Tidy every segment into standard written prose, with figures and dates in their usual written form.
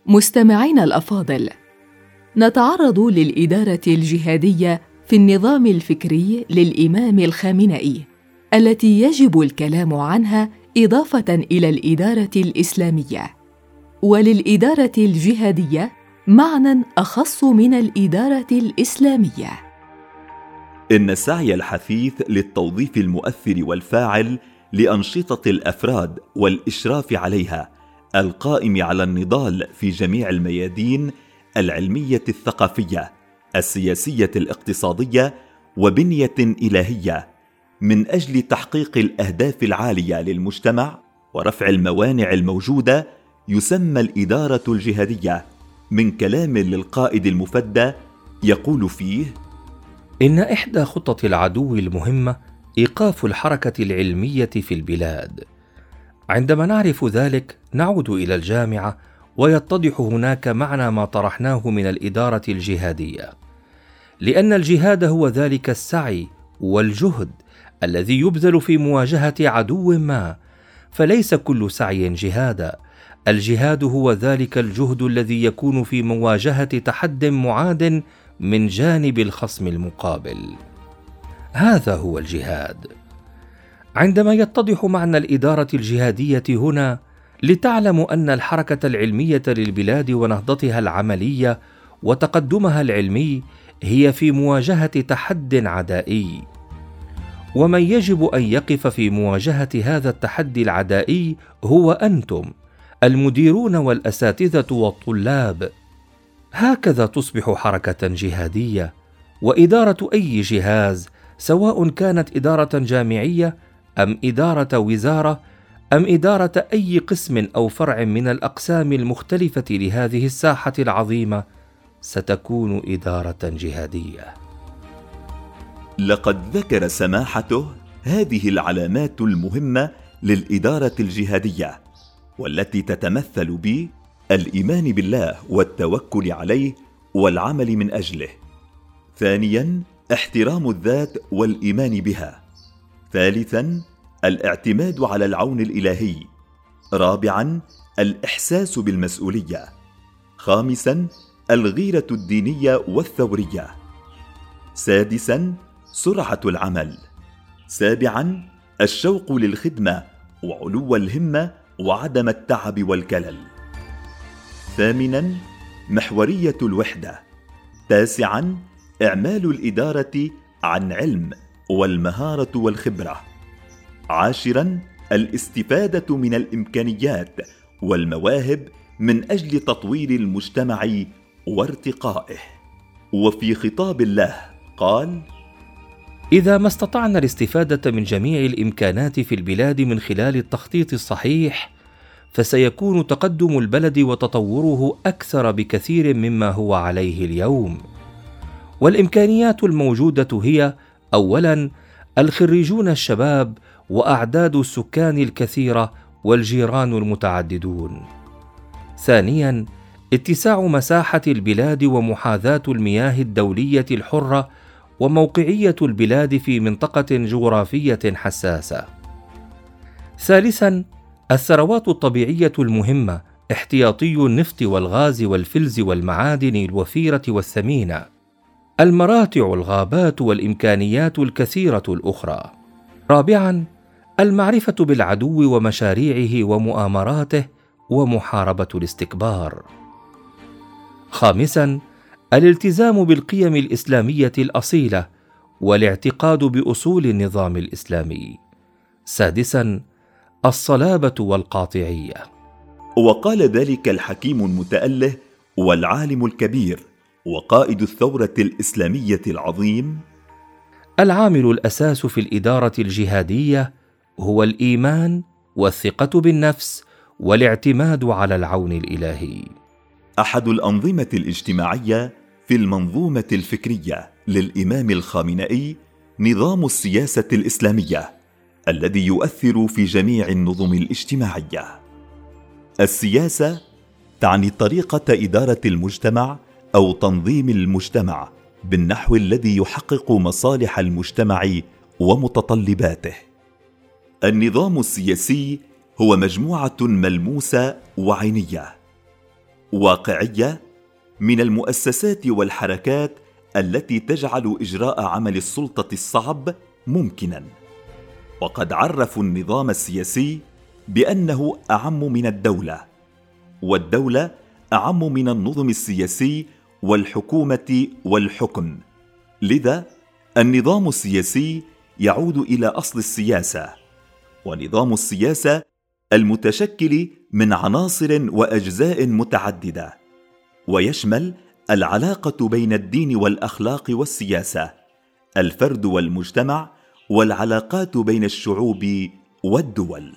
مستمعينا الأفاضل، نتعرض للإدارة الجهادية في النظام الفكري للإمام الخامنئي، التي يجب الكلام عنها إضافة إلى الإدارة الإسلامية. وللإدارة الجهادية معنى أخص من الإدارة الإسلامية. إن السعي الحثيث للتوظيف المؤثر والفاعل لأنشطة الأفراد والإشراف عليها القائم على النضال في جميع الميادين العلمية الثقافية السياسية الاقتصادية وبنية إلهية من أجل تحقيق الأهداف العالية للمجتمع ورفع الموانع الموجودة يسمى الإدارة الجهادية، من كلام للقائد المفدى يقول فيه: إن إحدى خطط العدو المهمة إيقاف الحركة العلمية في البلاد. عندما نعرف ذلك نعود إلى الجامعة ويتضح هناك معنى ما طرحناه من الإدارة الجهادية، لأن الجهاد هو ذلك السعي والجهد الذي يبذل في مواجهة عدو ما، فليس كل سعي جهادا. الجهاد هو ذلك الجهد الذي يكون في مواجهة تحد معاد من جانب الخصم المقابل. هذا هو الجهاد. عندما يتضح معنى الإدارة الجهادية هنا، لتعلموا أن الحركة العلمية للبلاد ونهضتها العملية وتقدمها العلمي هي في مواجهة تحد عدائي، ومن يجب أن يقف في مواجهة هذا التحدي العدائي هو أنتم المديرون والأساتذة والطلاب. هكذا تصبح حركة جهادية. وإدارة أي جهاز، سواء كانت إدارة جامعية أم إدارة وزارة أم إدارة أي قسم أو فرع من الأقسام المختلفة لهذه الساحة العظيمة، ستكون إدارة جهادية. لقد ذكر سماحته هذه العلامات المهمة للإدارة الجهادية، والتي تتمثل بالإيمان بالله والتوكل عليه والعمل من أجله. ثانياً، احترام الذات والإيمان بها. ثالثاً، الاعتماد على العون الإلهي. رابعاً، الإحساس بالمسؤولية. خامساً، الغيرة الدينية والثورية. سادساً، سرعة العمل. سابعاً، الشوق للخدمة وعلو الهمة وعدم التعب والكلل. ثامناً، محورية الوحدة. تاسعاً، إعمال الإدارة عن علم والمهارة والخبرة. عاشراً، الاستفادة من الإمكانيات والمواهب من أجل تطوير المجتمع وارتقائه. وفي خطاب الله قال: إذا ما استطعنا الاستفادة من جميع الإمكانات في البلاد من خلال التخطيط الصحيح، فسيكون تقدم البلد وتطوره أكثر بكثير مما هو عليه اليوم. والإمكانيات الموجودة هي: أولاً، الخريجون الشباب وأعداد السكان الكثيرة والجيران المتعددون. ثانياً، اتساع مساحة البلاد ومحاذاة المياه الدولية الحرة وموقعية البلاد في منطقة جغرافية حساسة. ثالثاً، الثروات الطبيعية المهمة، احتياطي النفط والغاز والفلز والمعادن الوفيرة والثمينة، المراتع، الغابات والإمكانيات الكثيرة الأخرى. رابعاً، المعرفة بالعدو ومشاريعه ومؤامراته ومحاربة الاستكبار. خامساً، الالتزام بالقيم الإسلامية الأصيلة والاعتقاد بأصول النظام الإسلامي. سادساً، الصلابة والقاطعية. وقال ذلك الحكيم المتأله والعالم الكبير وقائد الثورة الإسلامية العظيم: العامل الأساس في الإدارة الجهادية هو الإيمان والثقة بالنفس والاعتماد على العون الإلهي. أحد الأنظمة الاجتماعية في المنظومة الفكرية للإمام الخامنئي نظام السياسة الإسلامية، الذي يؤثر في جميع النظم الاجتماعية. السياسة تعني طريقة إدارة المجتمع أو تنظيم المجتمع بالنحو الذي يحقق مصالح المجتمع ومتطلباته. النظام السياسي هو مجموعة ملموسة وعينية واقعية من المؤسسات والحركات التي تجعل إجراء عمل السلطة الصعب ممكنا. وقد عرفوا النظام السياسي بأنه أعم من الدولة، والدولة أعم من النظم السياسي والحكومة والحكم. لذا النظام السياسي يعود إلى أصل السياسة، ونظام السياسة المتشكل من عناصر وأجزاء متعددة، ويشمل العلاقة بين الدين والأخلاق والسياسة، الفرد والمجتمع، والعلاقات بين الشعوب والدول.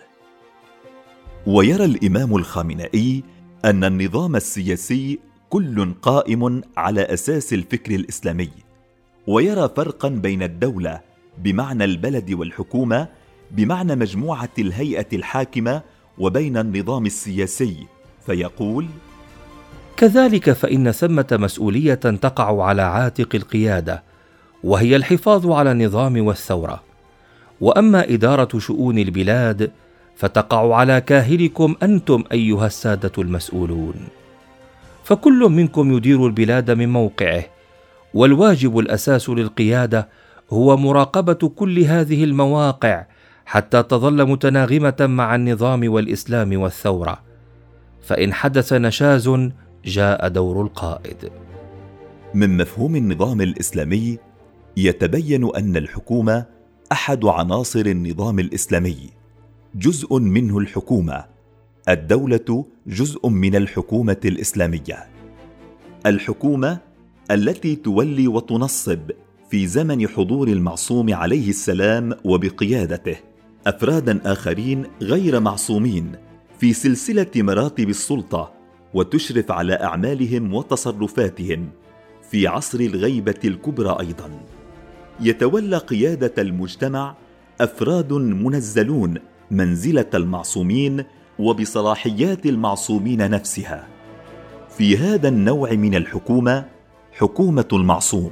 ويرى الإمام الخامنئي أن النظام السياسي كل قائم على أساس الفكر الإسلامي، ويرى فرقا بين الدولة بمعنى البلد والحكومة بمعنى مجموعة الهيئة الحاكمة وبين النظام السياسي، فيقول: كذلك فإن ثمة مسؤولية تقع على عاتق القيادة، وهي الحفاظ على النظام والثورة. وأما إدارة شؤون البلاد فتقع على كاهلكم أنتم أيها السادة المسؤولون، فكل منكم يدير البلاد من موقعه، والواجب الأساس للقيادة هو مراقبة كل هذه المواقع حتى تظل متناغمة مع النظام والإسلام والثورة، فإن حدث نشاز جاء دور القائد. من مفهوم النظام الإسلامي يتبين أن الحكومة أحد عناصر النظام الإسلامي، جزء منه الحكومة، الدولة جزء من الحكومة الإسلامية. الحكومة التي تولي وتنصب في زمن حضور المعصوم عليه السلام وبقيادته أفرادا آخرين غير معصومين في سلسلة مراتب السلطة، وتشرف على أعمالهم وتصرفاتهم في عصر الغيبة الكبرى. أيضا يتولى قيادة المجتمع أفراد منزلون منزلة المعصومين وبصلاحيات المعصومين نفسها. في هذا النوع من الحكومة، حكومة المعصوم،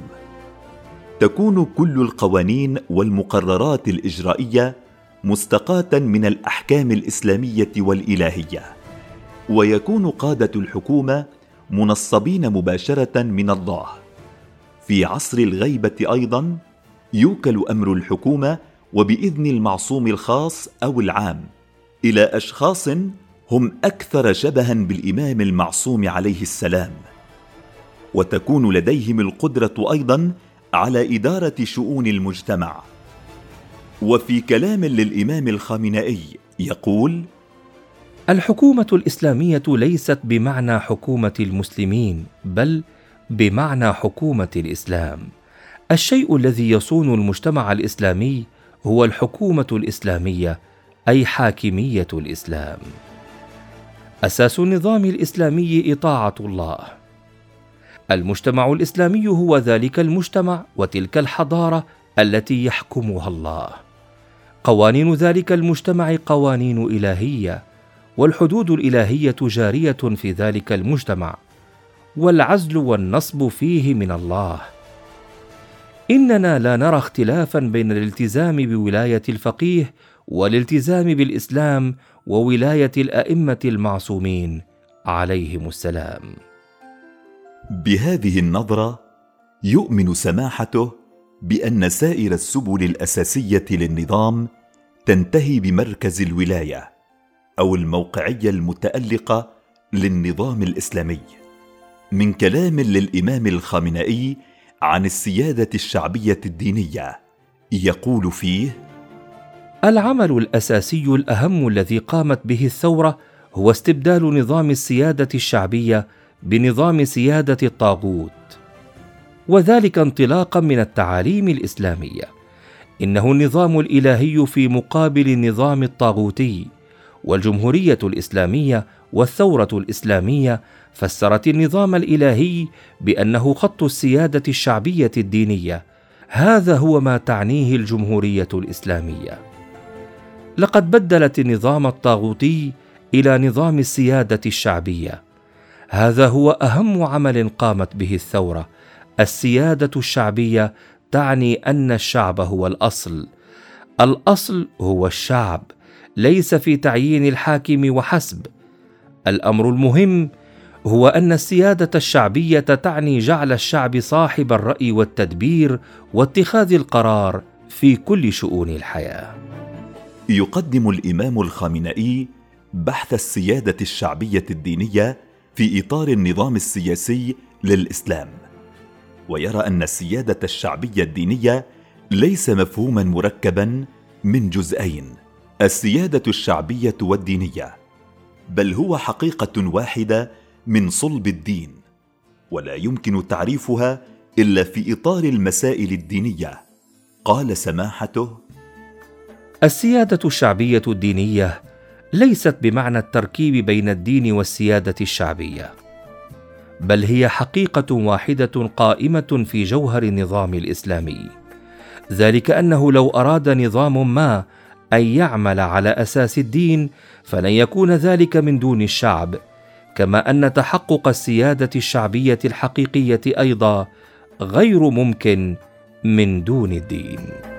تكون كل القوانين والمقررات الإجرائية مستقاة من الأحكام الإسلامية والإلهية، ويكون قادة الحكومة منصبين مباشرة من الله. في عصر الغيبة أيضا يوكل أمر الحكومة وبإذن المعصوم الخاص أو العام إلى أشخاص هم أكثر شبها بالإمام المعصوم عليه السلام، وتكون لديهم القدرة أيضا على إدارة شؤون المجتمع. وفي كلام للإمام الخامنئي يقول: الحكومة الإسلامية ليست بمعنى حكومة المسلمين، بل بمعنى حكومة الإسلام. الشيء الذي يصون المجتمع الإسلامي هو الحكومة الإسلامية، أي حاكمية الإسلام. أساس النظام الإسلامي إطاعة الله. المجتمع الإسلامي هو ذلك المجتمع وتلك الحضارة التي يحكمها الله. قوانين ذلك المجتمع قوانين إلهية، والحدود الإلهية جارية في ذلك المجتمع، والعزل والنصب فيه من الله. إننا لا نرى اختلافا بين الالتزام بولاية الفقيه والالتزام بالإسلام وولاية الأئمة المعصومين عليهم السلام. بهذه النظرة يؤمن سماحته بأن سائر السبل الأساسية للنظام تنتهي بمركز الولاية أو الموقعية المتألقة للنظام الإسلامي. من كلام للإمام الخامنئي عن السيادة الشعبية الدينية يقول فيه: العمل الأساسي الأهم الذي قامت به الثورة هو استبدال نظام السيادة الشعبية بنظام سيادة الطاغوت، وذلك انطلاقا من التعاليم الإسلامية. إنه النظام الإلهي في مقابل النظام الطاغوتي، والجمهورية الإسلامية والثورة الإسلامية فسرت النظام الإلهي بأنه خط السيادة الشعبية الدينية. هذا هو ما تعنيه الجمهورية الإسلامية. لقد بدلت النظام الطاغوتي إلى نظام السيادة الشعبية. هذا هو أهم عمل قامت به الثورة. السيادة الشعبية تعني أن الشعب هو الأصل. الأصل هو الشعب، ليس في تعيين الحاكم وحسب. الأمر المهم هو أن السيادة الشعبية تعني جعل الشعب صاحب الرأي والتدبير واتخاذ القرار في كل شؤون الحياة. يقدم الإمام الخامنئي بحث السيادة الشعبية الدينية في إطار النظام السياسي للإسلام، ويرى أن السيادة الشعبية الدينية ليس مفهوما مركبا من جزئين، السيادة الشعبية والدينية، بل هو حقيقة واحدة من صلب الدين، ولا يمكن تعريفها إلا في إطار المسائل الدينية. قال سماحته: السيادة الشعبية الدينية ليست بمعنى التركيب بين الدين والسيادة الشعبية، بل هي حقيقة واحدة قائمة في جوهر النظام الإسلامي، ذلك أنه لو أراد نظام ما أن يعمل على أساس الدين فلن يكون ذلك من دون الشعب، كما أن تحقق السيادة الشعبية الحقيقية أيضا غير ممكن من دون الدين.